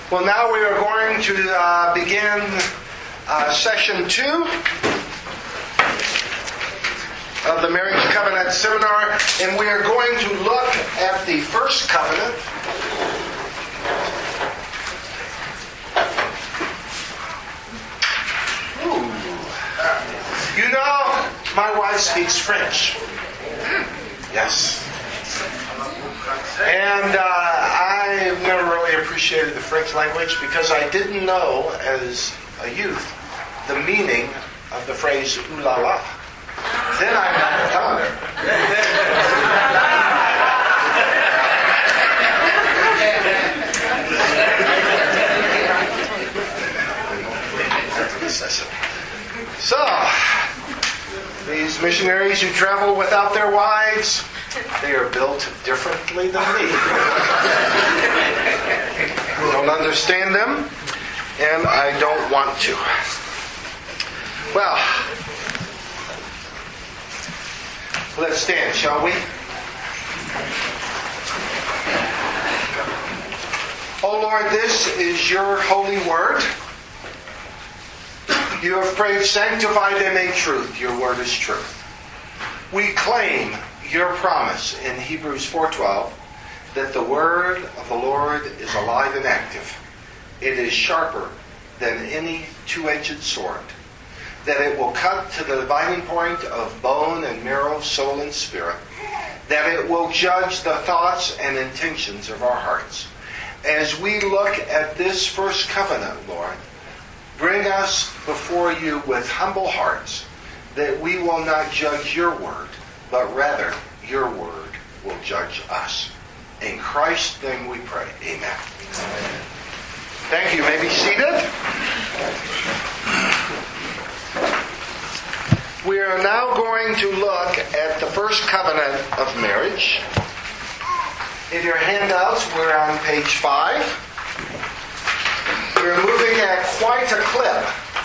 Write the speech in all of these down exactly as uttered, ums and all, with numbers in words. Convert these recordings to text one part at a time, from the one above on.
Well, now we are going to uh, begin uh, session two of the Marriage Covenant Seminar, and we are going to look at the first covenant. Ooh. You know, my wife speaks French. Yes. And uh, I've never really appreciated the French language because I didn't know as a youth the meaning of the phrase ooh la la. Then I got to tell her. So, these missionaries who travel without their wives, they are built differently than me. I don't understand them, and I don't want to. Well, let's stand, shall we? Oh Lord, this is your holy word. You have prayed, sanctify them in truth. Your word is truth. We claim your promise in Hebrews four twelve that the word of the Lord is alive and active. It is sharper than any two-edged sword, that it will cut to the dividing point of bone and marrow, soul and spirit, that it will judge the thoughts and intentions of our hearts. As we look at this first covenant, Lord, bring us before you with humble hearts, that we will not judge your word, but rather your word will judge us. In Christ's name we pray. Amen. Amen. Thank you. You may be seated. We are now going to look at the first covenant of marriage. In your handouts, we're on page five. We're moving at quite a clip.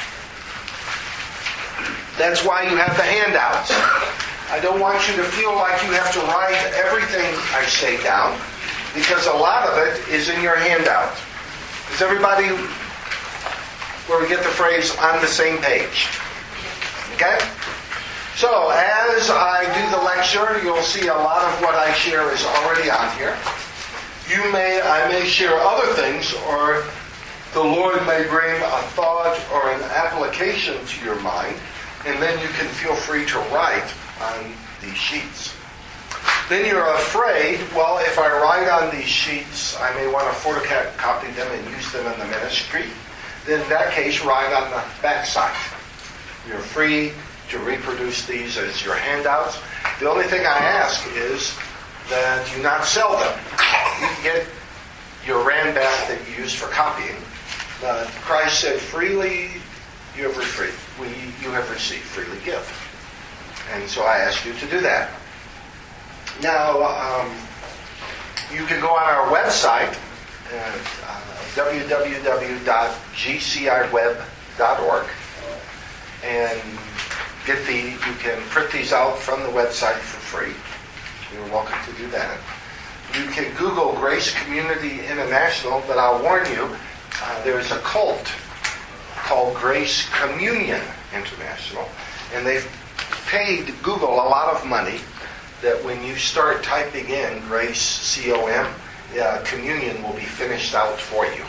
That's why you have the handouts. I don't want you to feel like you have to write everything I say down, because a lot of it is in your handout. Is everybody, where we get the phrase, on the same page? Okay? So, as I do the lecture, you'll see a lot of what I share is already on here. You may, I may share other things, or the Lord may bring a thought or an application to your mind, and then you can feel free to write on these sheets. Then you're afraid, well, if I write on these sheets, I may want to photocopy them and use them in the ministry. Then in that case, write on the back side. You're free to reproduce these as your handouts. The only thing I ask is that you not sell them. You can get your Rand back that you use for copying. But Christ said, freely you have received, we, you have received, freely give. And so I ask you to do that. Now, um, you can go on our website at uh, w w w dot g c i web dot org and get the, you can print these out from the website for free. You're welcome to do that. You can Google Grace Community International, but I'll warn you, uh, there's a cult called Grace Communion International, and they've paid Google a lot of money that when you start typing in Grace, C O M, uh, communion will be finished out for you.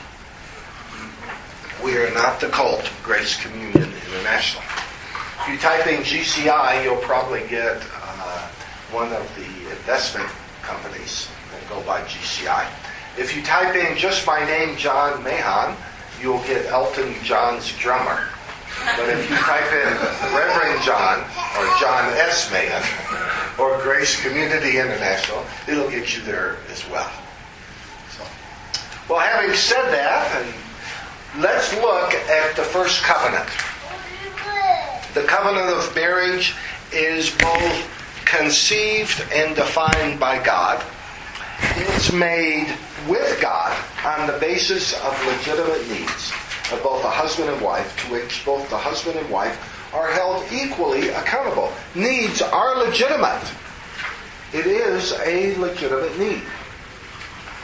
We are not the cult, Grace Communion International. If you type in G C I, you'll probably get uh, one of the investment companies that go by G C I. If you type in just my name, John Mahon, you'll get Elton John's drummer. But if you type in Reverend John or John S. Mahon or Grace Community International, it'll get you there as well. So, well, having said that, and let's look at the first covenant. The covenant of marriage is both conceived and defined by God. It's made with God on the basis of legitimate needs of both a husband and wife, to which both the husband and wife are held equally accountable. Needs are legitimate. It is a legitimate need.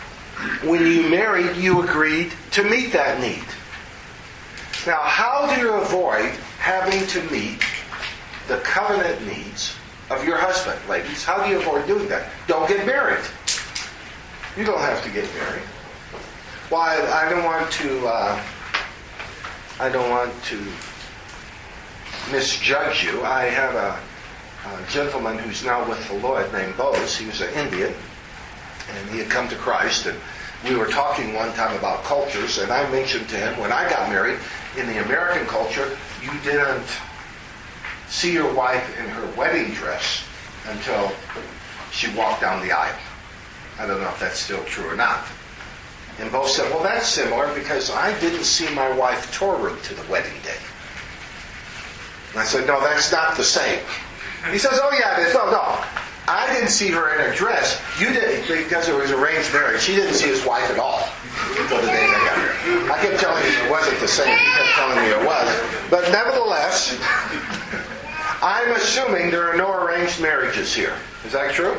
when you married, you agreed to meet that need. Now, how do you avoid having to meet the covenant needs of your husband, ladies? How do you avoid doing that? Don't get married. You don't have to get married. Well, I, I don't want to. Uh, I don't want to misjudge you. I have a, a gentleman who's now with the Lord named Bose. He was an Indian, and he had come to Christ. And we were talking one time about cultures, and I mentioned to him, when I got married, in the American culture, you didn't see your wife in her wedding dress until she walked down the aisle. I don't know if that's still true or not. And Bose said, well, that's similar because I didn't see my wife Torah to the wedding day. And I said, no, that's not the same. He says, oh yeah, it is. No, no. I didn't see her in her dress. You did, because it was arranged marriage. She didn't see his wife at all until the day they got married. I kept telling you it wasn't the same. He kept telling me it was. But nevertheless, I'm assuming there are no arranged marriages here. Is that true?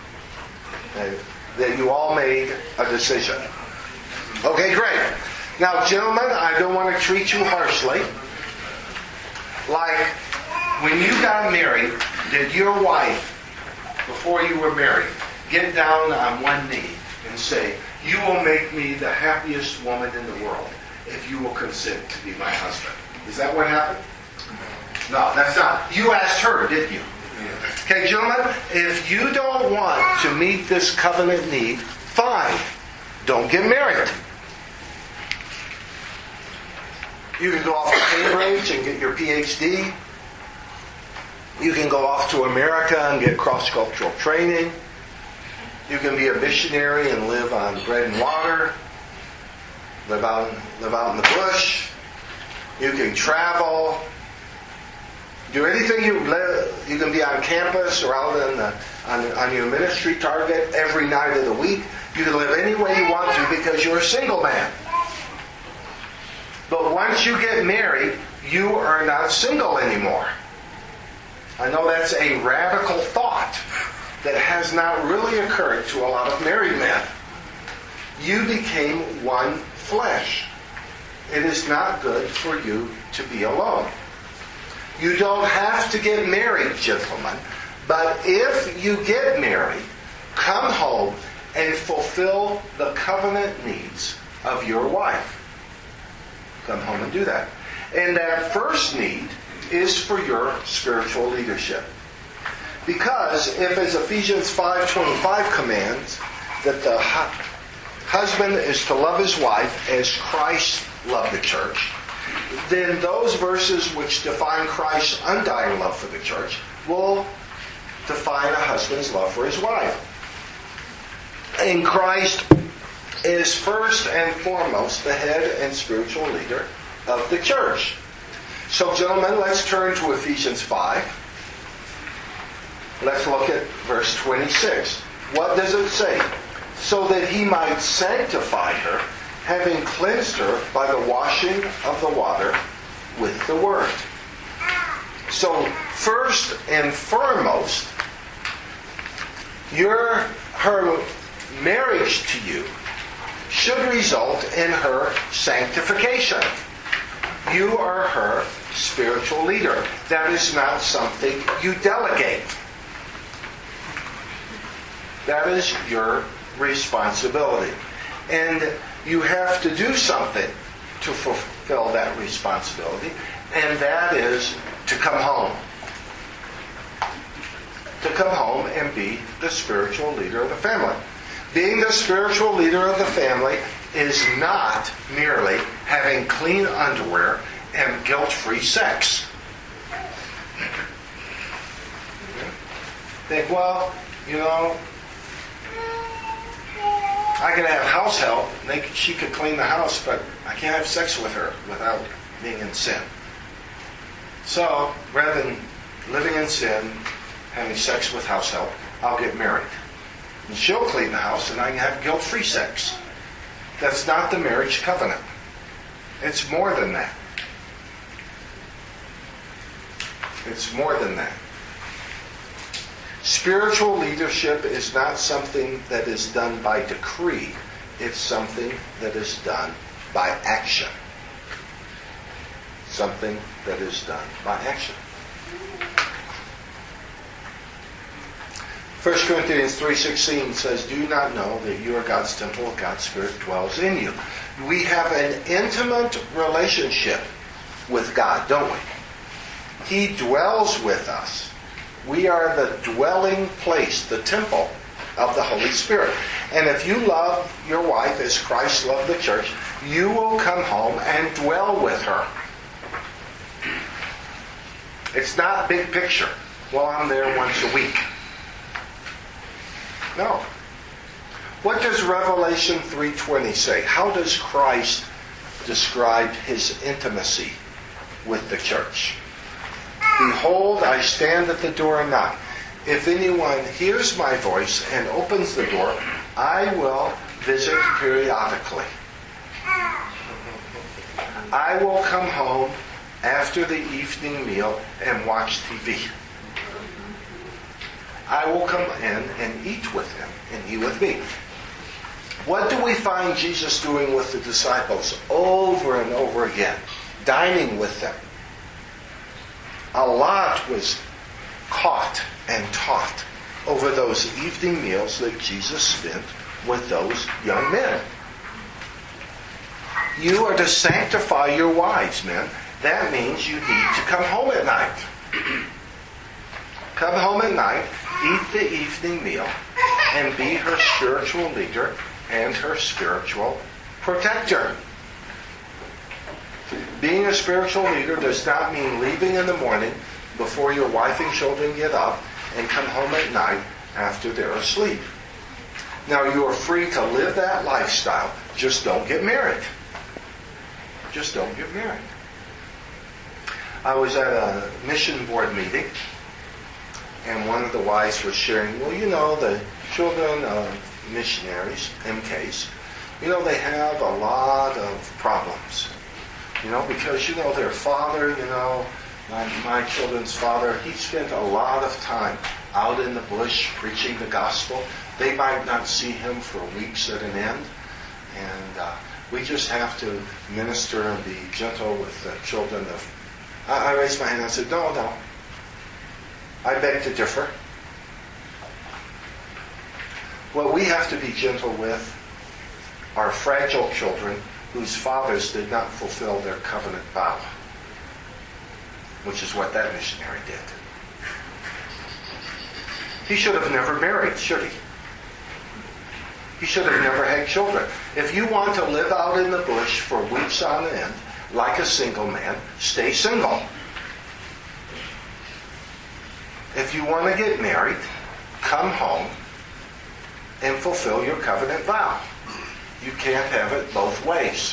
That you all made a decision. Okay, great. Now, gentlemen, I don't want to treat you harshly. Like, when you got married, did your wife, before you were married, get down on one knee and say, you will make me the happiest woman in the world if you will consent to be my husband? Is that what happened? No, that's not. You asked her, didn't you? Okay, gentlemen, if you don't want to meet this covenant need, fine. Don't get married. You can go off to Cambridge and get your P H D. You can go off to America and get cross-cultural training. You can be a missionary and live on bread and water. Live out, live out in the bush. You can travel. Do anything you live. You can be on campus or out on, the, on, on your ministry target every night of the week. You can live any way you want to because you're a single man. But once you get married, you are not single anymore. I know that's a radical thought that has not really occurred to a lot of married men. You became one flesh. It is not good for you to be alone. You don't have to get married, gentlemen, but if you get married, come home and fulfill the covenant needs of your wife. Come home and do that. And that first need is for your spiritual leadership. Because if, as Ephesians five twenty-five commands, that the hu- husband is to love his wife as Christ loved the church, then those verses which define Christ's undying love for the church will define a husband's love for his wife. And Christ is first and foremost the head and spiritual leader of the church. So, gentlemen, let's turn to Ephesians five. Let's look at verse twenty-six. What does it say? So that he might sanctify her, having cleansed her by the washing of the water with the word. So, first and foremost, your her marriage to you should result in her sanctification. You are her spiritual leader. That is not something you delegate. That is your responsibility. And you have to do something to fulfill that responsibility, and that is to come home. To come home and be the spiritual leader of the family. Being the spiritual leader of the family is not merely having clean underwear and guilt-free sex. Think, well, you know, I can have house help, and they, she could clean the house, but I can't have sex with her without being in sin. So, rather than living in sin, having sex with house help, I'll get married. And she'll clean the house, and I can have guilt-free sex. That's not the marriage covenant. It's more than that. It's more than that. Spiritual leadership is not something that is done by decree. It's something that is done by action. Something that is done by action. First Corinthians three sixteen says, "Do you not know that you are God's temple, God's Spirit dwells in you?" We have an intimate relationship with God, don't we? He dwells with us. We are the dwelling place, the temple of the Holy Spirit. And if you love your wife as Christ loved the church, you will come home and dwell with her. It's not big picture. Well, I'm there once a week. No. What does Revelation three twenty say? How does Christ describe his intimacy with the church? "Behold, I stand at the door and knock. If anyone hears my voice and opens the door, I will visit periodically. I will come home after the evening meal and watch T V. I will come in and eat with him and he with me." What do we find Jesus doing with the disciples over and over again? Dining with them. A lot was caught and taught over those evening meals that Jesus spent with those young men. You are to sanctify your wives, men. That means you need to come home at night. Come home at night, eat the evening meal, and be her spiritual leader and her spiritual protector. Being a spiritual leader does not mean leaving in the morning before your wife and children get up and come home at night after they're asleep. Now, you are free to live that lifestyle. Just don't get married. Just don't get married. I was at a mission board meeting, and one of the wives was sharing, well, you know, the children of missionaries, M Ks, you know, they have a lot of problems. You know, because, you know, their father, you know, my, my children's father, he spent a lot of time out in the bush preaching the gospel. They might not see him for weeks at an end. And uh, we just have to minister and be gentle with the children of... I, I raised my hand and said, no, no. I beg to differ. What we have to be gentle with are fragile children whose fathers did not fulfill their covenant vow, which is what that missionary did. He should have never married, should he? He should have never had children. If you want to live out in the bush for weeks on end, like a single man, stay single. If you want to get married, come home and fulfill your covenant vow. You can't have it both ways.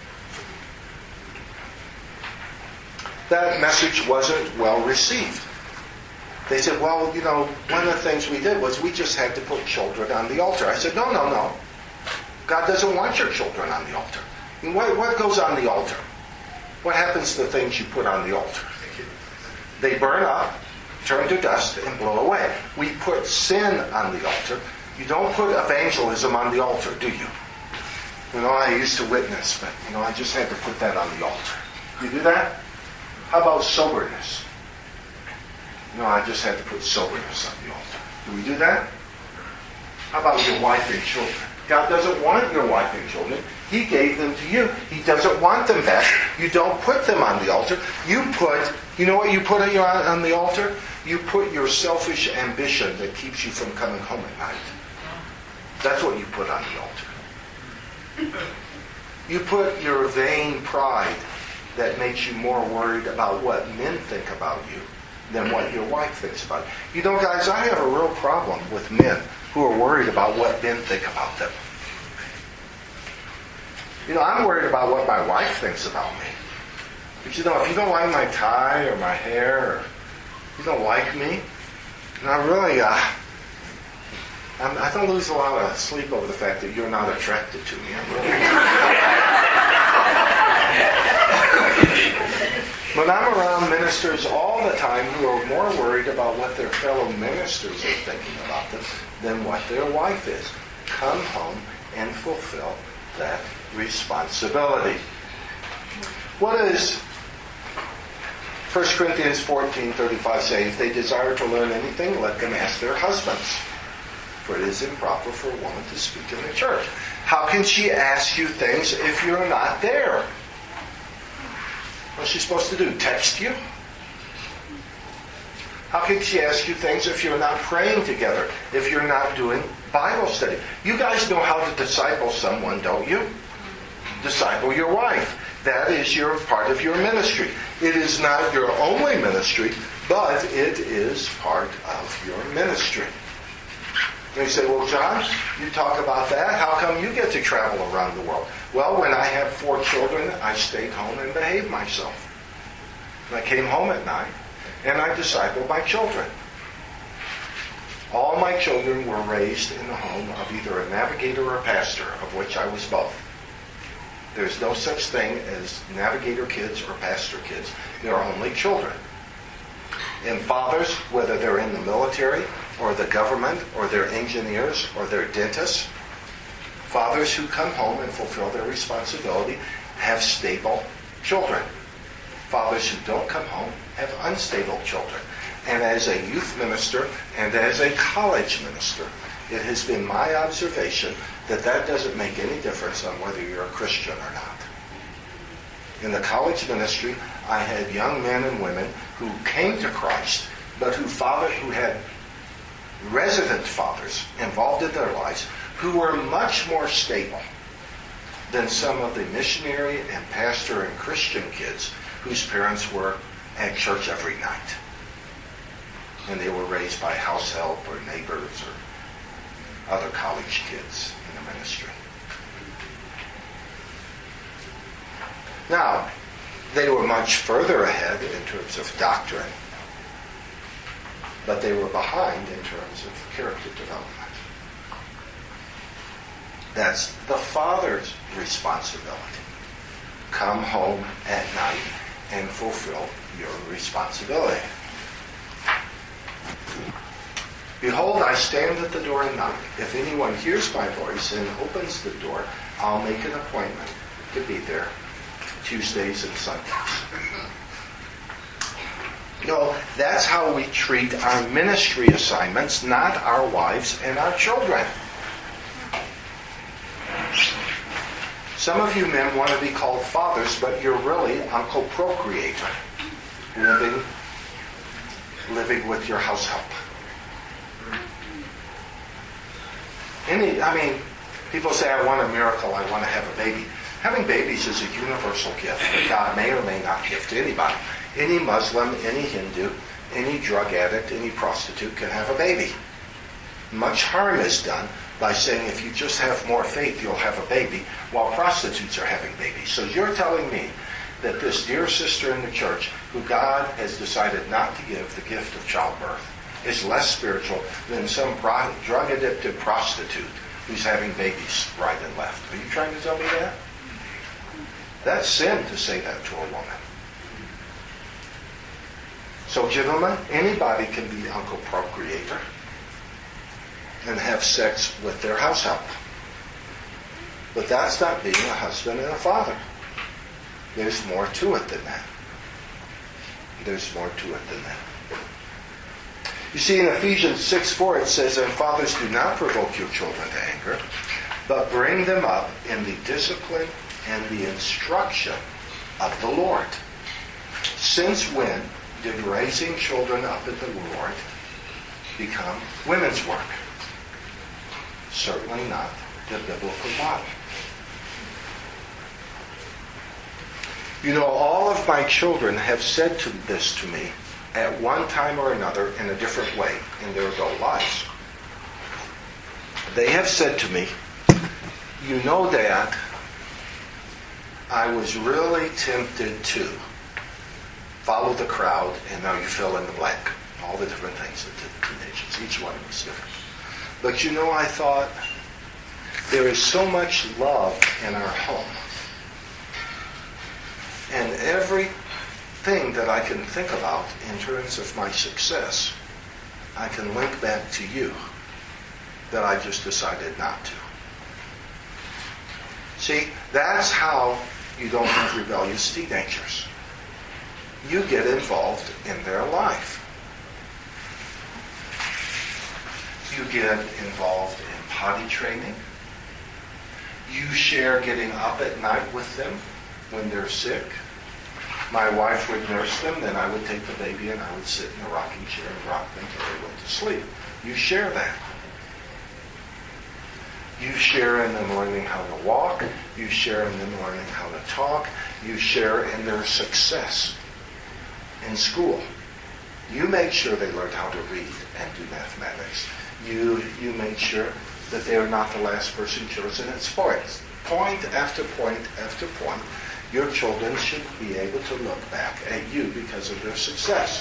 That message wasn't well received. They said, well, you know, one of the things we did was we just had to put children on the altar. I said, no, no, no. God doesn't want your children on the altar. I mean, what, what goes on the altar? What happens to the things you put on the altar? They burn up, turn to dust, and blow away. We put sin on the altar. You don't put evangelism on the altar, do you? You know, I used to witness, but, you know, I just had to put that on the altar. You do that? How about soberness? No, I just had to put soberness on the altar. Do we do that? How about your wife and children? God doesn't want your wife and children. He gave them to you. He doesn't want them back. You don't put them on the altar. You put, you know what you put on, on the altar? You put your selfish ambition that keeps you from coming home at night. That's what you put on the altar. You put your vain pride that makes you more worried about what men think about you than what your wife thinks about you. You know, guys, I have a real problem with men who are worried about what men think about them. You know, I'm worried about what my wife thinks about me. But you know, if you don't like my tie or my hair, or you don't like me, and I really, uh, I'm, I don't lose a lot of sleep over the fact that you're not attracted to me. I'm really... When I'm around ministers all the time who are more worried about what their fellow ministers are thinking about them than what their wife is, come home and fulfill that responsibility. What does First Corinthians fourteen thirty-five say? If they desire to learn anything, let them ask their husbands. For it is improper for a woman to speak in the church. How can she ask you things if you're not there? What's she supposed to do? Text you? How can she ask you things if you're not praying together? If you're not doing Bible study? You guys know how to disciple someone, don't you? Disciple your wife. That is your part of your ministry. It is not your only ministry, but it is part of your ministry. And you say, well, John, you talk about that. How come you get to travel around the world? Well, when I had four children, I stayed home and behaved myself. And I came home at night, and I discipled my children. All my children were raised in the home of either a navigator or a pastor, of which I was both. There's no such thing as navigator kids or pastor kids. They're only children. And fathers, whether they're in the military or the government or they're engineers or they're dentists, fathers who come home and fulfill their responsibility have stable children. Fathers who don't come home have unstable children. And as a youth minister and as a college minister, it has been my observation that that doesn't make any difference on whether you're a Christian or not. In the college ministry, I had young men and women who came to Christ, but who father, who had resident fathers involved in their lives, who were much more stable than some of the missionary and pastor and Christian kids whose parents were at church every night. And they were raised by house help or neighbors or other college kids in the ministry. Now, they were much further ahead in terms of doctrine, but they were behind in terms of character development. That's the father's responsibility. Come home at night and fulfill your responsibility. Behold, I stand at the door and knock. If anyone hears my voice and opens the door, I'll make an appointment to be there Tuesdays and Sundays. No, that's how we treat our ministry assignments, not our wives and our children. Some of you men want to be called fathers, but you're really Uncle Procreator, living, living with your house help. Any, I mean, people say, I want a miracle, I want to have a baby. Having babies is a universal gift that God may or may not give to anybody. Any Muslim, any Hindu, any drug addict, any prostitute can have a baby. Much harm is done by saying if you just have more faith, you'll have a baby, while prostitutes are having babies. So you're telling me that this dear sister in the church, who God has decided not to give the gift of childbirth, is less spiritual than some pro- drug-addicted prostitute who's having babies right and left. Are you trying to tell me that? That's sin to say that to a woman. So, gentlemen, anybody can be Uncle Procreator and have sex with their house help. But that's not being a husband and a father. There's more to it than that. There's more to it than that. You see, in Ephesians six four, it says, and fathers, do not provoke your children to anger, but bring them up in the discipline and the instruction of the Lord. Since when did raising children up in the Lord become women's work? Certainly not the biblical model. You know, all of my children have said to this to me at one time or another in a different way in their adult lives. They have said to me, you know, Dad, I was really tempted to follow the crowd, and now you fill in the blank. All the different things that the teenagers, each one was different. But you know, I thought, there is so much love in our home. And everything that I can think about in terms of my success, I can link back to you, that I just decided not to. See, that's how you don't have rebellious teenagers. You get involved in their life. You get involved in potty training. You share getting up at night with them when they're sick. My wife would nurse them, then I would take the baby and I would sit in a rocking chair and rock them until they went to sleep. You share that. You share in them learning how to walk. You share in them learning how to talk. You share in their success in school. You make sure they learn how to read and do mathematics. You you make sure that they are not the last person chosen at sports. Point after point after point, your children should be able to look back at you because of their success.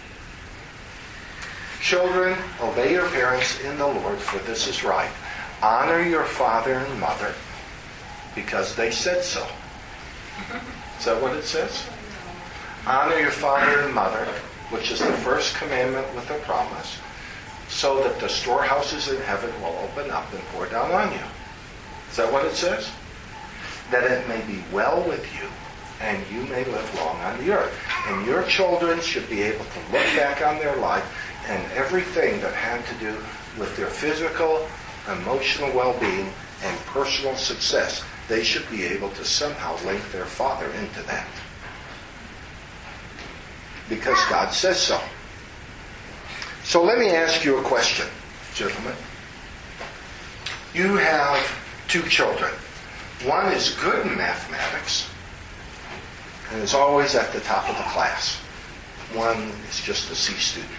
Children, obey your parents in the Lord, for this is right. Honor your father and mother, because they said so. Is that what it says? Honor your father and mother, which is the first commandment with a promise, so that the storehouses in heaven will open up and pour down on you. Is that what it says? That it may be well with you, and you may live long on the earth. And your children should be able to look back on their life and everything that had to do with their physical, emotional well-being, and personal success. They should be able to somehow link their father into that. Because God says so. So let me ask you a question, gentlemen. You have two children. One is good in mathematics and is always at the top of the class. One is just a C student.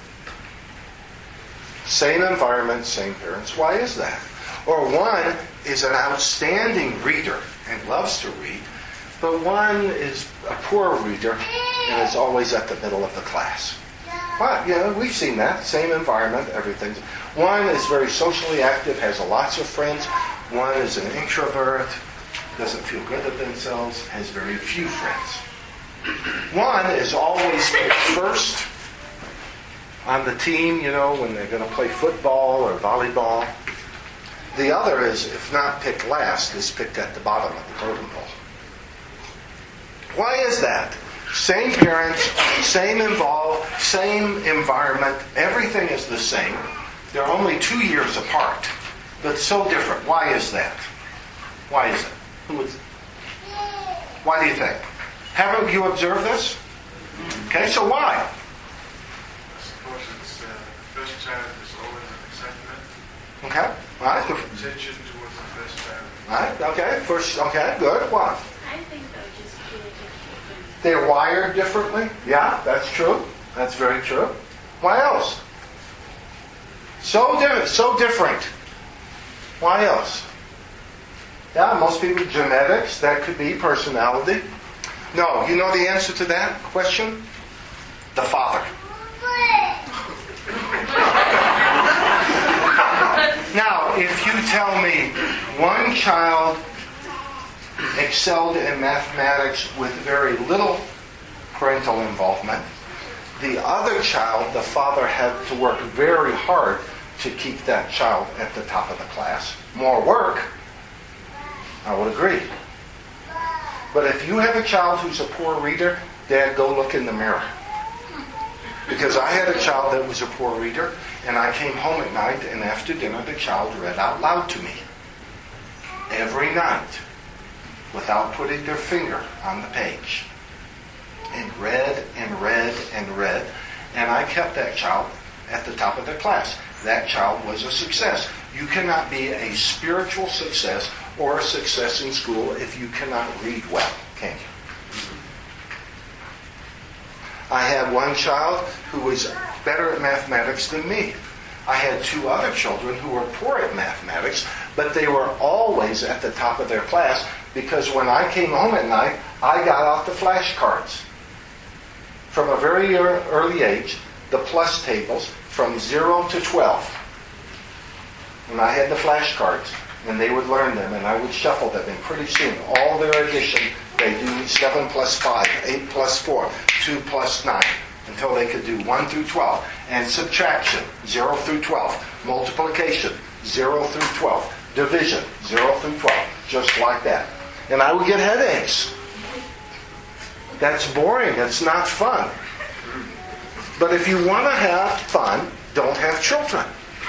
Same environment, same parents. Why is that? Or one is an outstanding reader and loves to read, but one is a poor reader and is always at the middle of the class. Well, you know, we've seen that. Same environment, everything. One is very socially active, has lots of friends. One is an introvert, doesn't feel good at themselves, has very few friends. One is always picked first on the team, you know, when they're going to play football or volleyball. The other is, if not picked last, is picked at the bottom of the totem pole. Why is that? Same parents, same involved, same environment, everything is the same. They're only two years apart, but so different. Why is that? Why is it? Who would? Why do you think? Haven't you observed this? Okay, so why? I suppose it's uh, the first child is always an excitement. Okay, all right. Attention towards the first child. All right, okay, first, okay, good. Why? I think they're just really different. They're wired differently? Yeah, that's true. That's very true. Why else? So different. So different. Why else? Yeah, most people, genetics, that could be personality. No, you know the answer to that question? The father. Now, if you tell me one child excelled in mathematics with very little parental involvement, the other child, the father had to work very hard to keep that child at the top of the class. More work, I would agree. But if you have a child who's a poor reader, Dad, go look in the mirror. Because I had a child that was a poor reader, and I came home at night, and after dinner, the child read out loud to me. Every night, without putting their finger on the page. And read and read and read. And I kept that child at the top of the class. That child was a success. You cannot be a spiritual success or a success in school if you cannot read well, can you? I had one child who was better at mathematics than me. I had two other children who were poor at mathematics, but they were always at the top of their class because when I came home at night, I got out the flashcards. From a very early age, the plus tables from zero to twelve. And I had the flashcards, and they would learn them, and I would shuffle them, and pretty soon, all their addition, they do seven plus five, eight plus four, two plus nine, until they could do one through twelve. And subtraction, zero through twelve. Multiplication, zero through twelve. Division, zero through twelve, just like that. And I would get headaches. That's boring. It's not fun. But if you want to have fun, don't have children.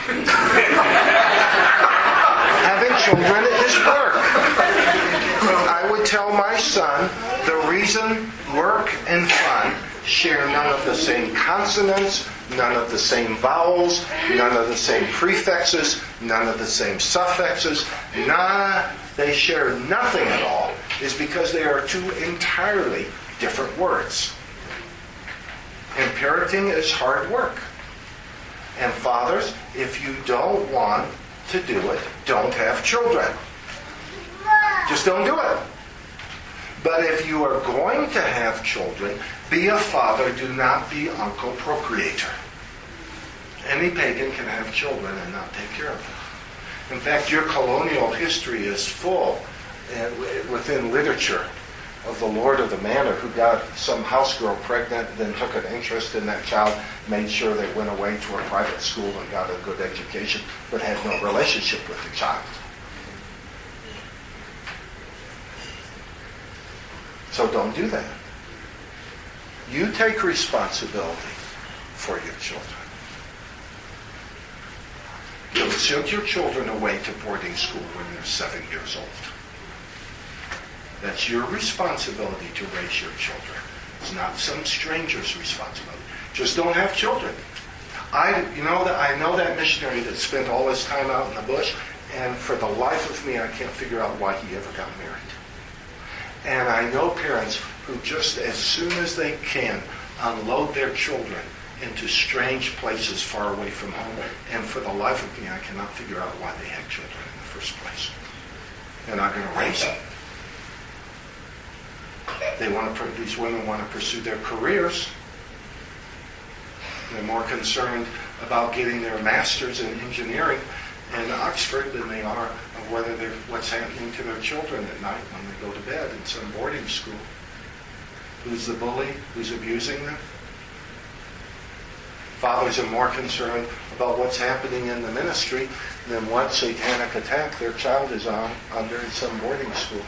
Having children is work. I would tell my son the reason work and fun share none of the same consonants, none of the same vowels, none of the same prefixes, none of the same suffixes, none, they share nothing at all, is because they are two entirely different words. And parenting is hard work. And fathers, if you don't want to do it, don't have children. Just don't do it. But if you are going to have children, be a father, do not be uncle procreator. Any pagan can have children and not take care of them. In fact, your colonial history is full uh, within literature of the lord of the manor who got some house girl pregnant, then took an interest in that child, made sure they went away to a private school and got a good education, but had no relationship with the child. So don't do that. You take responsibility for your children. You'll send your children away to boarding school when you're seven years old. That's your responsibility to raise your children. It's not some stranger's responsibility. Just don't have children. I, you know that I know that missionary that spent all his time out in the bush, and for the life of me, I can't figure out why he ever got married. And I know parents who just as soon as they can unload their children into strange places far away from home. And for the life of me, I cannot figure out why they had children in the first place. They're not going to raise them. They want to. These women want to pursue their careers. They're more concerned about getting their masters in engineering in Oxford than they are of whether they're, what's happening to their children at night when they go to bed in some boarding school. Who's the bully? Who's abusing them? Fathers are more concerned about what's happening in the ministry than what satanic attack their child is on under in some boarding school.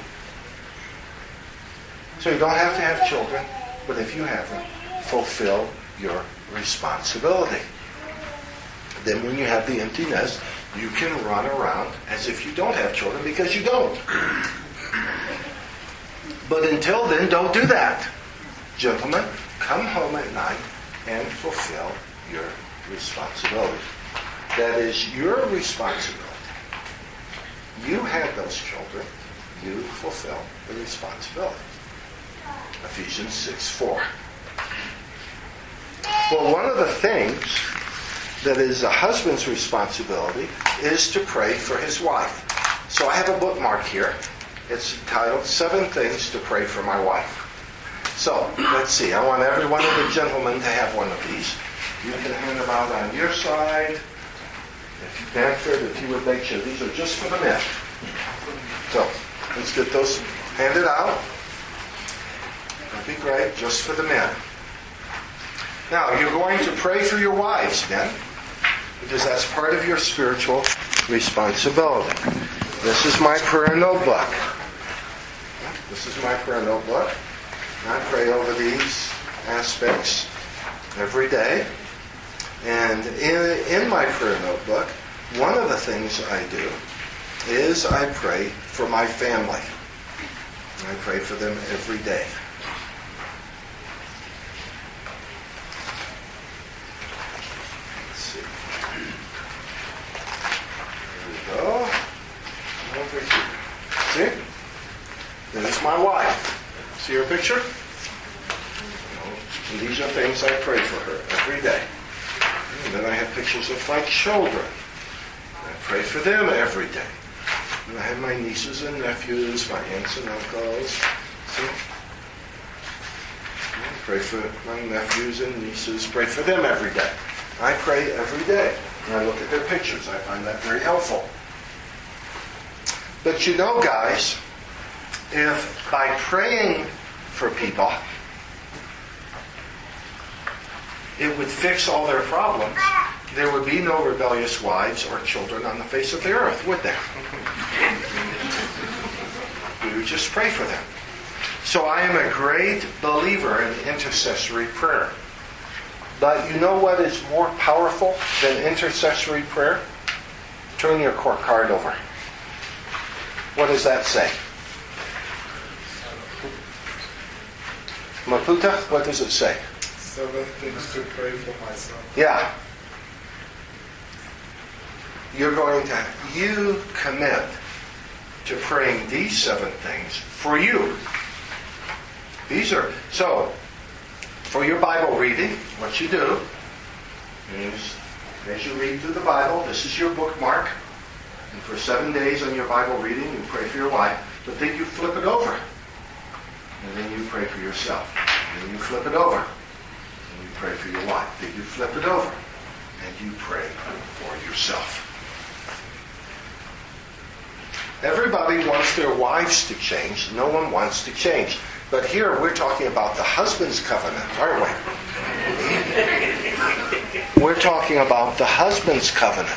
So you don't have to have children, but if you have them, fulfill your responsibility. Then when you have the empty nest, you can run around as if you don't have children because you don't. But until then, don't do that. Gentlemen, come home at night and fulfill your responsibility. That is your responsibility. You had those children. You fulfill the responsibility. Ephesians six four. Well, one of the things that is a husband's responsibility is to pray for his wife. So I have a bookmark here. It's titled Seven Things to Pray for My Wife. So, let's see. I want every one of the gentlemen to have one of these. You can hand them out on your side. If you Benford, if you would make sure. These are just for the men. So, let's get those handed out. That'd be great. Just for the men. Now, you're going to pray for your wives, men, because that's part of your spiritual responsibility. This is my prayer notebook. This is my prayer notebook. I pray over these aspects every day. And in, in my prayer notebook, one of the things I do is I pray for my family. I pray for them every day. Let's see. There we go. Over here. See? There's my wife. See her picture? And these are things I pray for her every day. And then I have pictures of my children. I pray for them every day. And I have my nieces and nephews, my aunts and uncles. See? I pray for my nephews and nieces. Pray for them every day. I pray every day. And I look at their pictures. I find that very helpful. But you know, guys, if by praying for people, it would fix all their problems, there would be no rebellious wives or children on the face of the earth, would there? We would just pray for them. So I am a great believer in intercessory prayer. But you know what is more powerful than intercessory prayer? Turn your court card over. What does that say? Maputa, what does it say? Seven things to pray for myself. Yeah. You're going to, you commit to praying these seven things for you. These are, so, for your Bible reading, what you do is, as you read through the Bible, this is your bookmark. And for seven days on your Bible reading, you pray for your wife, but then you flip it over. And then you pray for yourself. And then you flip it over. And you pray for your wife. Then you flip it over. And you pray for yourself. Everybody wants their wives to change. No one wants to change. But here we're talking about the husband's covenant, aren't we? We're talking about the husband's covenant.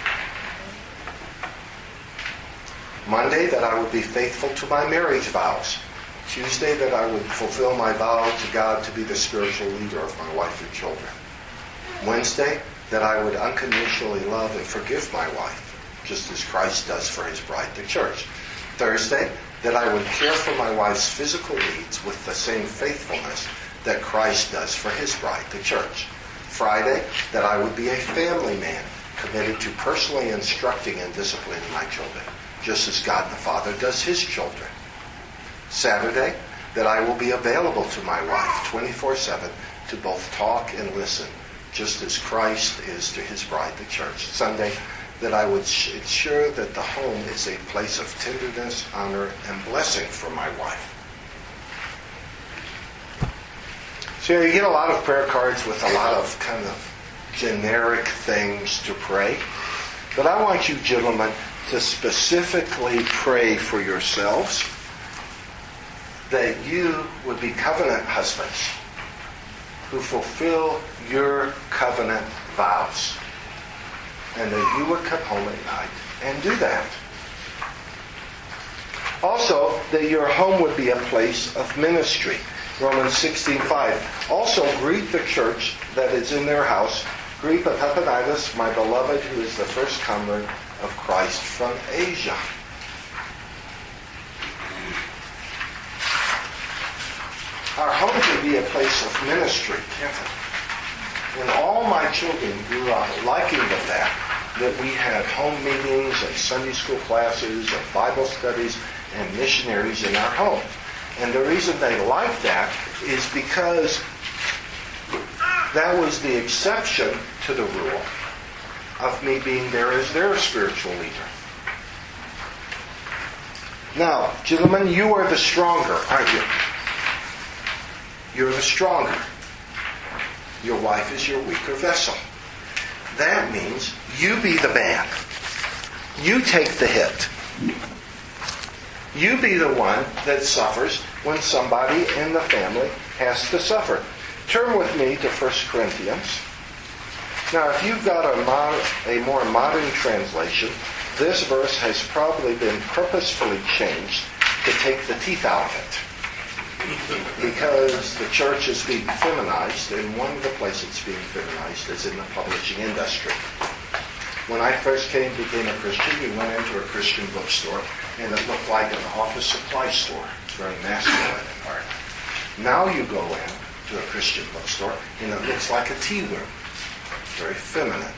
Monday, that I would be faithful to my marriage vows. Tuesday, that I would fulfill my vow to God to be the spiritual leader of my wife and children. Wednesday, that I would unconditionally love and forgive my wife, just as Christ does for his bride, the church. Thursday, that I would care for my wife's physical needs with the same faithfulness that Christ does for his bride, the church. Friday, that I would be a family man, committed to personally instructing and disciplining my children, just as God the Father does his children. Saturday, that I will be available to my wife twenty-four seven to both talk and listen, just as Christ is to his bride, the church. Sunday, that I would ensure that the home is a place of tenderness, honor, and blessing for my wife. So you get a lot of prayer cards with a lot of kind of generic things to pray. But I want you gentlemen to specifically pray for yourselves that you would be covenant husbands who fulfill your covenant vows. And that you would come home at night and do that. Also, that your home would be a place of ministry. Romans sixteen five. Also, greet the church that is in their house. Greet Epaphroditus, my beloved, who is the first convert of Christ from Asia. Our home can be a place of ministry, can't it? When all my children grew up liking the fact that we had home meetings and Sunday school classes and Bible studies and missionaries in our home. And the reason they liked that is because that was the exception to the rule of me being there as their spiritual leader. Now, gentlemen, you are the stronger, aren't you? You're the stronger. Your wife is your weaker vessel. That means you be the man. You take the hit. You be the one that suffers when somebody in the family has to suffer. Turn with me to First Corinthians. Now, if you've got a, mod- a more modern translation, this verse has probably been purposefully changed to take the teeth out of it. Because the church is being feminized, and one of the places it's being feminized is in the publishing industry. When I first came became a Christian, you went into a Christian bookstore, and it looked like an office supply store. It's a very masculine environment. Now you go in to a Christian bookstore, and it looks like a tea room. Very feminine.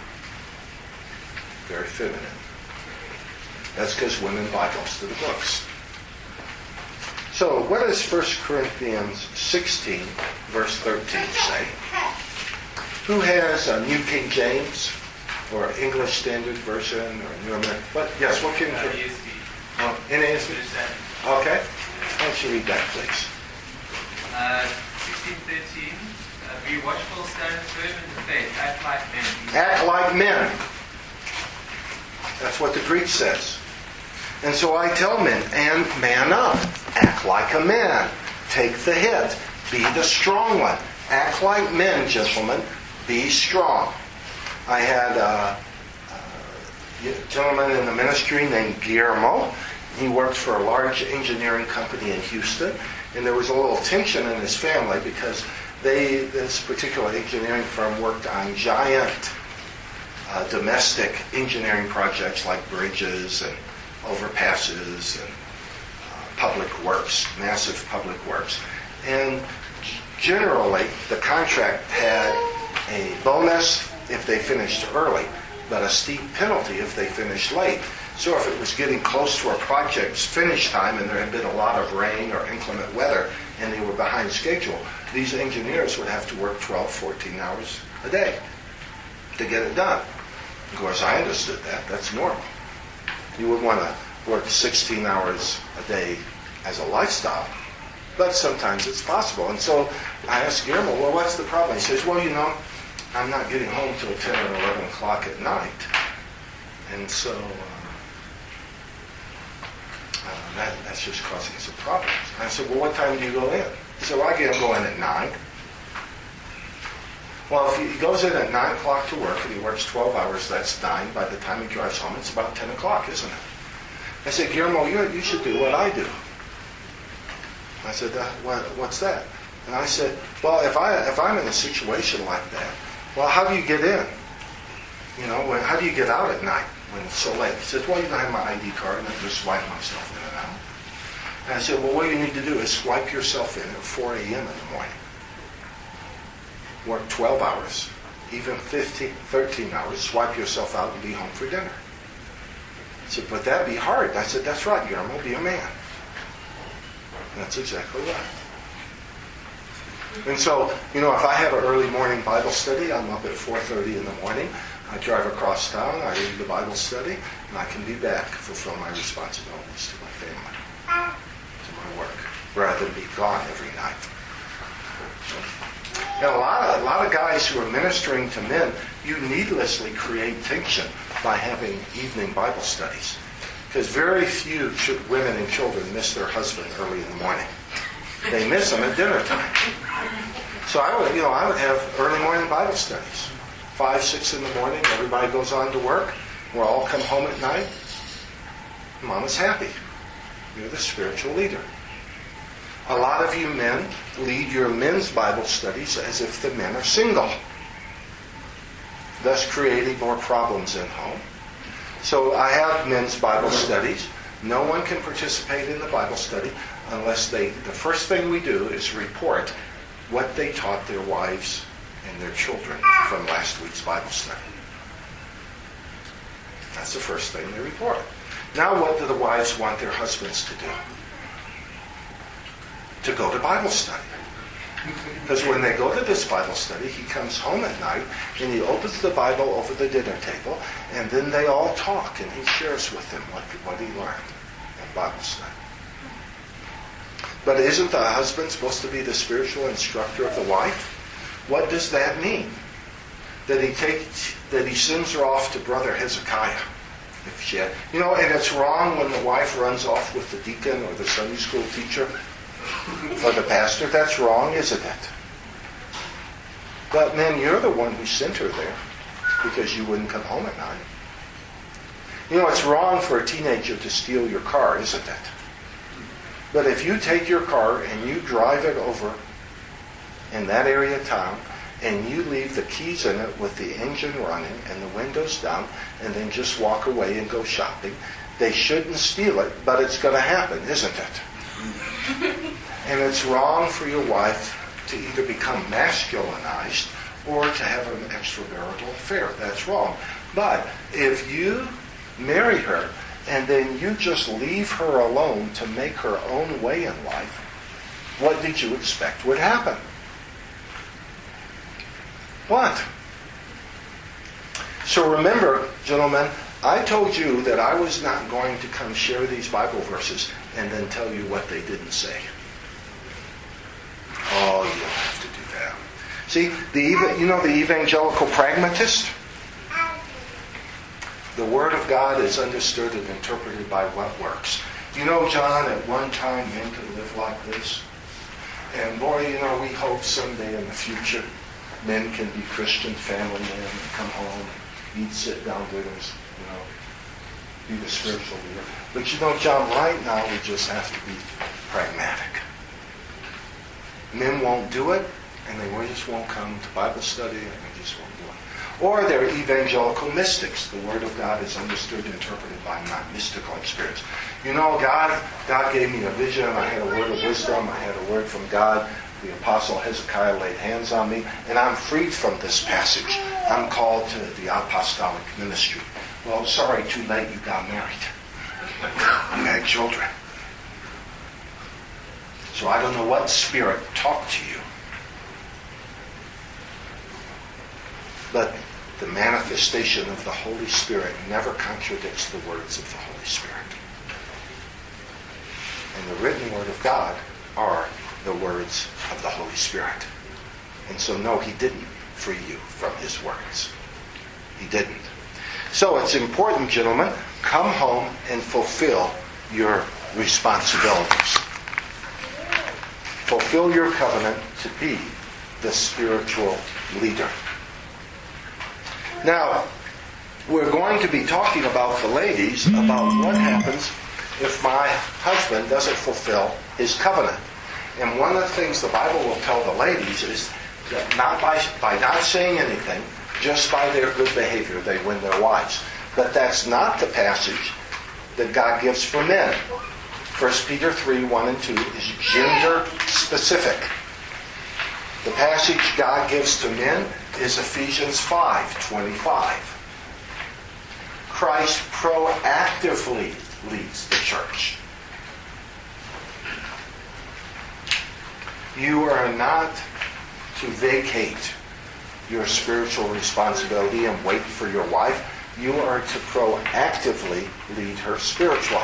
Very feminine. That's because women buy most of the books. So, what does First Corinthians sixteen, verse thirteen say? Who has a New King James, or English Standard Version, or New American? What? Yes, what King James? Uh, E S V. Oh, N A S V? Okay. Why don't you read that, please? Uh, sixteen thirteen. Uh, be watchful, stand firm in the faith, act like men. Act like men. That's what the Greek says. And so I tell men, and man up. Act like a man. Take the hit. Be the strong one. Act like men, gentlemen. Be strong. I had uh, a gentleman in the ministry named Guillermo. He worked for a large engineering company in Houston, and there was a little tension in his family because they, this particular engineering firm worked on giant uh, domestic engineering projects like bridges and overpasses and uh, public works, massive public works. And generally, the contract had a bonus if they finished early, but a steep penalty if they finished late. So if it was getting close to a project's finish time and there had been a lot of rain or inclement weather and they were behind schedule, these engineers would have to work twelve, fourteen hours a day to get it done. Of course, I understood that. That's normal. You would want to work sixteen hours a day as a lifestyle, but sometimes it's possible. And so I asked Guillermo, well, what's the problem? He says, well, you know, I'm not getting home till ten or eleven o'clock at night. And so uh, uh, that, that's just causing some problems. And I said, well, what time do you go in? He said, well, I get him going at nine. Well, if he goes in at nine o'clock to work and he works twelve hours, that's nine. By the time he drives home, it's about ten o'clock, isn't it? I said, Guillermo, you, you should do what I do. I said, uh, what, what's that? And I said, well, if, I, if I'm in a situation like that, well, how do you get in? You know, when, how do you get out at night when it's so late? He says, well, you don't have my I D card, and I just swipe myself in and out. And I said, well, what you need to do is swipe yourself in at four a.m. in the morning. Work twelve hours, even fifteen, thirteen hours, swipe yourself out and be home for dinner. He said, but that'd be hard. I said, that's right, Guillermo, be a man. And that's exactly right. And so, you know, if I have an early morning Bible study, I'm up at four thirty in the morning. I drive across town, I lead the Bible study, and I can be back, fulfill my responsibilities to my family, to my work, rather than be gone every night. And a lot of, a lot of guys who are ministering to men, you needlessly create tension by having evening Bible studies. Because very few ch- women and children miss their husband early in the morning. They miss them at dinner time. So I would, you know, I would have early morning Bible studies. Five, six in the morning, everybody goes on to work. We'll all come home at night. Mama's happy. You're the spiritual leader. A lot of you men lead your men's Bible studies as if the men are single, thus creating more problems in home. So I have men's Bible studies. No one can participate in the Bible study unless they, the first thing we do is report what they taught their wives and their children from last week's Bible study. That's the first thing they report. Now what do the wives want their husbands to do? To go to Bible study. Because when they go to this Bible study, he comes home at night and he opens the Bible over the dinner table, and then they all talk and he shares with them what, what he learned in Bible study. But isn't the husband supposed to be the spiritual instructor of the wife? What does that mean? That he takes, that he sends her off to Brother Hezekiah. If she had, you know, and it's wrong when the wife runs off with the deacon or the Sunday school teacher or the pastor. That's wrong, isn't it? But men, you're the one who sent her there because you wouldn't come home at night. You know, it's wrong for a teenager to steal your car, isn't it? But if you take your car and you drive it over in that area of town and you leave the keys in it with the engine running and the windows down and then just walk away and go shopping, they shouldn't steal it, but it's going to happen, isn't it? And it's wrong for your wife to either become masculinized or to have an extramarital affair. That's wrong. But if you marry her and then you just leave her alone to make her own way in life, what did you expect would happen? What? So remember, gentlemen, I told you that I was not going to come share these Bible verses and then tell you what they didn't say. Oh, you don't have to do that. See, the you know the evangelical pragmatist? The Word of God is understood and interpreted by what works. You know, John, at one time men could live like this. And boy, you know, we hope someday in the future men can be Christian family men, come home, eat sit-down dinners, you know, be the spiritual leader. But you know, John, right now we just have to be pragmatic. Men won't do it, and they just won't come to Bible study, and they just won't do it. Or they're evangelical mystics. The Word of God is understood, interpreted by not mystical experience. You know, God, God gave me a vision. I had a word of wisdom. I had a word from God. The Apostle Hezekiah laid hands on me, and I'm freed from this passage. I'm called to the apostolic ministry. Well, sorry, too late. You got married. You had children. So I don't know what spirit talked to you. But the manifestation of the Holy Spirit never contradicts the words of the Holy Spirit. And the written Word of God are the words of the Holy Spirit. And so no, He didn't free you from His words. He didn't. So it's important, gentlemen, come home and fulfill your responsibilities. Fulfill your covenant to be the spiritual leader. Now, we're going to be talking about the ladies, about what happens if my husband doesn't fulfill his covenant. And one of the things the Bible will tell the ladies is that not by, by not saying anything, just by their good behavior, they win their wives. But that's not the passage that God gives for men. First Peter three, one and two is gender specific. The passage God gives to men is Ephesians five, twenty-five. Christ proactively leads the church. You are not to vacate your spiritual responsibility and wait for your wife. You are to proactively lead her spiritually.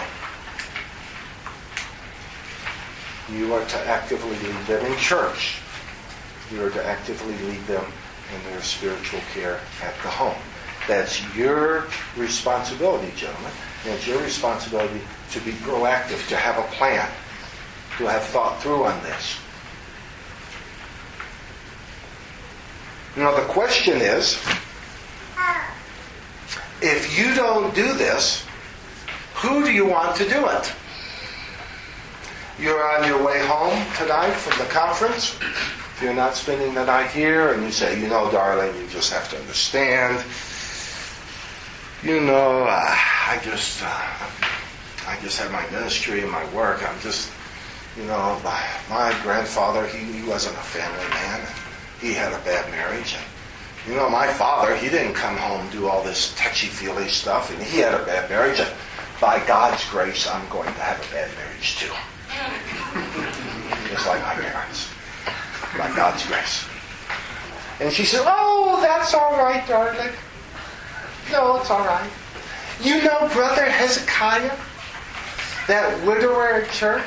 You are to actively lead them in church. You are to actively lead them in their spiritual care at the home. That's your responsibility, gentlemen. And it's your responsibility to be proactive, to have a plan, to have thought through on this. Now the question is, if you don't do this, who do you want to do it? You're on your way home tonight from the conference. If you're not spending the night here, and you say, you know, darling, you just have to understand. You know, uh, I just, uh, I just have my ministry and my work. I'm just, you know, my, my grandfather, he, he wasn't a family man. He had a bad marriage. And, you know, my father, he didn't come home and do all this touchy-feely stuff, and he had a bad marriage. And by God's grace, I'm going to have a bad marriage too. Just like my parents. By God's grace. And she said, oh, that's all right, darling. No, it's all right. You know Brother Hezekiah? That widower at church?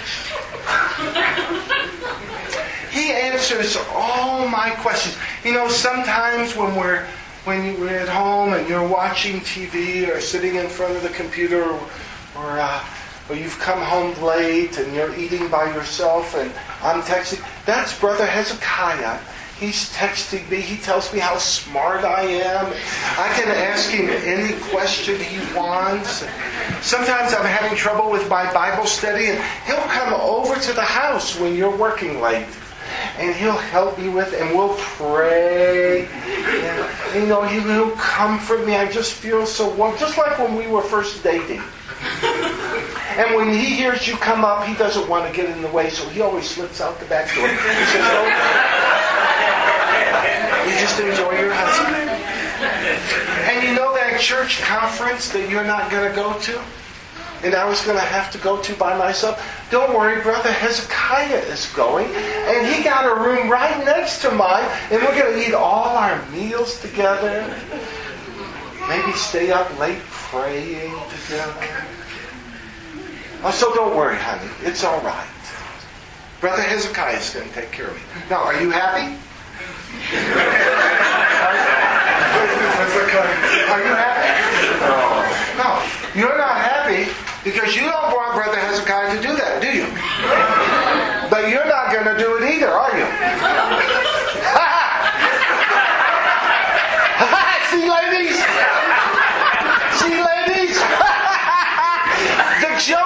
He answers all my questions. You know, sometimes when we're when we're at home and you're watching T V or sitting in front of the computer, or or, uh, or you've come home late and you're eating by yourself and I'm texting, that's Brother Hezekiah. He's texting me. He tells me how smart I am. I can ask him any question he wants. Sometimes I'm having trouble with my Bible study, and he'll come over to the house when you're working late. And he'll help me with, and we'll pray. And, you know, he'll comfort me. I just feel so warm. Just like when we were first dating. And when he hears you come up, he doesn't want to get in the way, so he always slips out the back door. He says, oh, you just enjoy your husband. And you know that church conference that you're not going to go to? And I was going to have to go to by myself? Don't worry, Brother Hezekiah is going. And he got a room right next to mine. And we're going to eat all our meals together. Maybe stay up late praying together. Oh, so don't worry, honey. It's all right. Brother Hezekiah is going to take care of me. Now, are you happy? Are you happy? No. No. You're not happy because you don't want Brother Hezekiah to do that, do you? But you're not going to do it either, are you?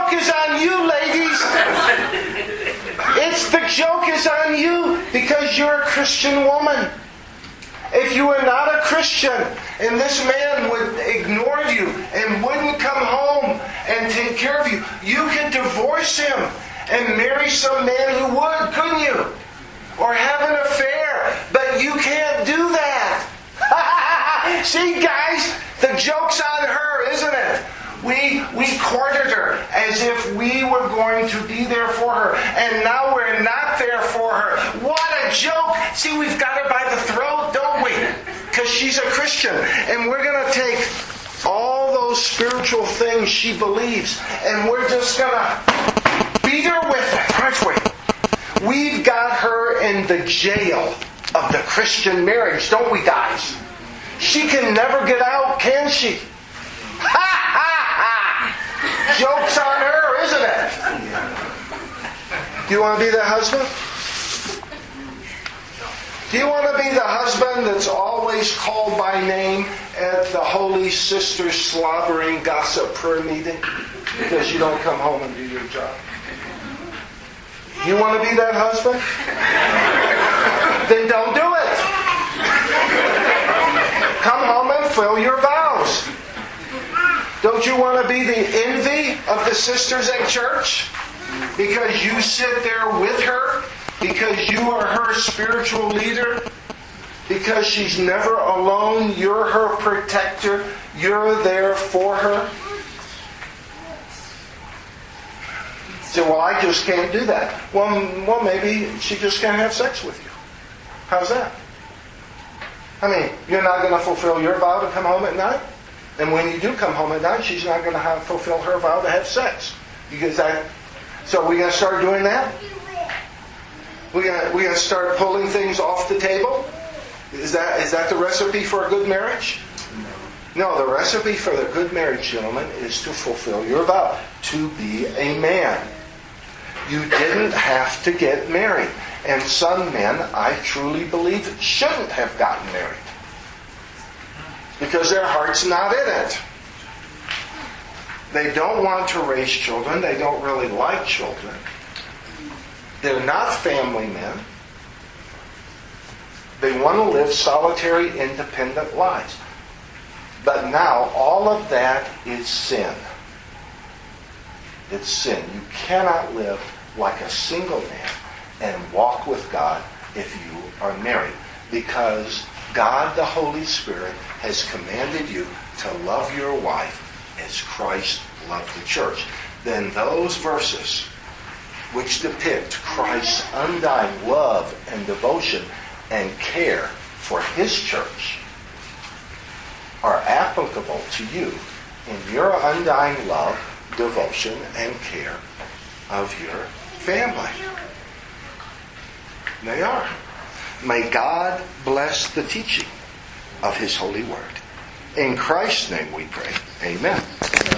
joke is on you, ladies. It's the joke is on you because you're a Christian woman. If you were not a Christian and this man would ignore you and wouldn't come home and take care of you, you could divorce him and marry some man who would, couldn't you? Or have an affair. But you can't do that. See, guys, the joke's on her, isn't it? We we courted her as if we were going to be there for her. And now we're not there for her. What a joke. See, we've got her by the throat, don't we? Because she's a Christian. And we're going to take all those spiritual things she believes and we're just going to beat her with it, aren't we? We've got her in the jail of the Christian marriage, don't we, guys? She can never get out, can she? Ha ha ha! Joke's on her, isn't it? Do you want to be the husband? Do you want to be the husband that's always called by name at the Holy Sisters slobbering gossip prayer meeting because you don't come home and do your job? You want to be that husband? Then don't do it. Come home and fill your vows. Don't you want to be the envy of the sisters at church? Because you sit there with her? Because you are her spiritual leader? Because she's never alone? You're her protector? You're there for her? Say, well, I just can't do that. Well, well, maybe she just can't have sex with you. How's that? I mean, you're not going to fulfill your vow to come home at night? And when you do come home at night, she's not going to have fulfill her vow to have sex. You get that? So are we going to start doing that? We're going we going to start pulling things off the table? Is that is that the recipe for a good marriage? No, the recipe for the good marriage, gentlemen, is to fulfill your vow. To be a man. You didn't have to get married. And some men, I truly believe, shouldn't have gotten married. Because their heart's not in it. They don't want to raise children. They don't really like children. They're not family men. They want to live solitary, independent lives. But now, all of that is sin. It's sin. You cannot live like a single man and walk with God if you are married. Because God, the Holy Spirit, has commanded you to love your wife as Christ loved the church. Then those verses which depict Christ's undying love and devotion and care for His church are applicable to you in your undying love, devotion, and care of your family. They are. May God bless the teaching of His holy word. In Christ's name we pray. Amen.